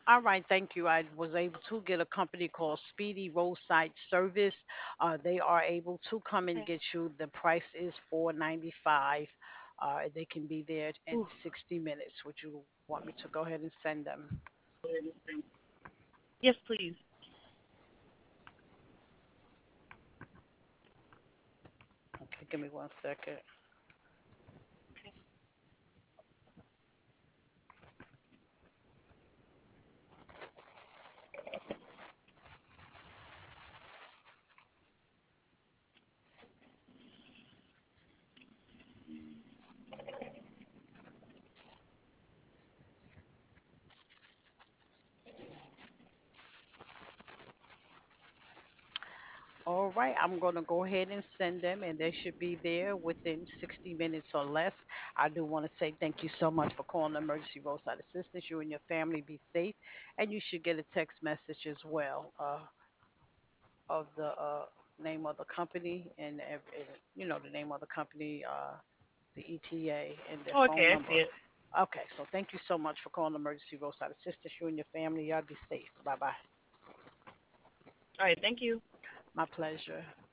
All right, thank you. I was able to get a company called Speedy Roadside Service. They are able to come and Okay. get you. The price is $4.95. They can be there in Ooh. 60 minutes. Would you want me to go ahead and send them? Yes, please. Okay, give me 1 second. Okay. All right, I'm going to go ahead and send them, and they should be there within 60 minutes or less. I do want to say thank you so much for calling Emergency Roadside Assistance. You and your family be safe, and you should get a text message as well of the name of the company and the name of the company, the ETA, and their Oh, phone okay, I number. see it. Okay, so thank you so much for calling Emergency Roadside Assistance. You and your family, y'all be safe. Bye bye. All right, thank you. My pleasure.